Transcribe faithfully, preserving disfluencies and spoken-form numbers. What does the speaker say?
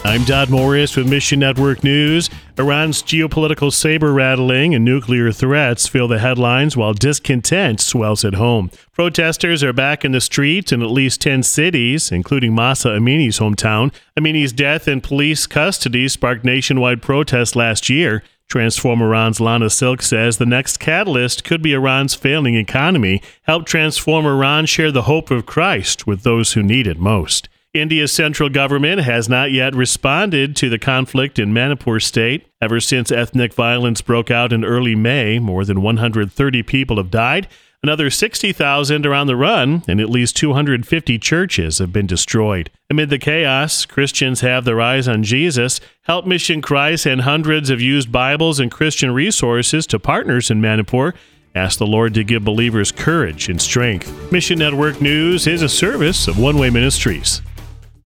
I'm Dodd Morris with Mission Network News. Iran's geopolitical saber-rattling and nuclear threats fill the headlines while discontent swells at home. Protesters are back in the streets in at least ten cities, including Mahsa Amini's hometown. Amini's death in police custody sparked nationwide protests last year. Transform Iran's Lana Silk says the next catalyst could be Iran's failing economy. Help Transform Iran share the hope of Christ with those who need it most. India's central government has not yet responded to the conflict in Manipur state. Ever since ethnic violence broke out in early May, more than one hundred thirty people have died. Another sixty thousand are on the run, and at least two hundred fifty churches have been destroyed. Amid the chaos, Christians have their eyes on Jesus. Help Mission Christ and hundreds have used Bibles and Christian resources to partners in Manipur. Ask the Lord to give believers courage and strength. Mission Network News is a service of One Way Ministries.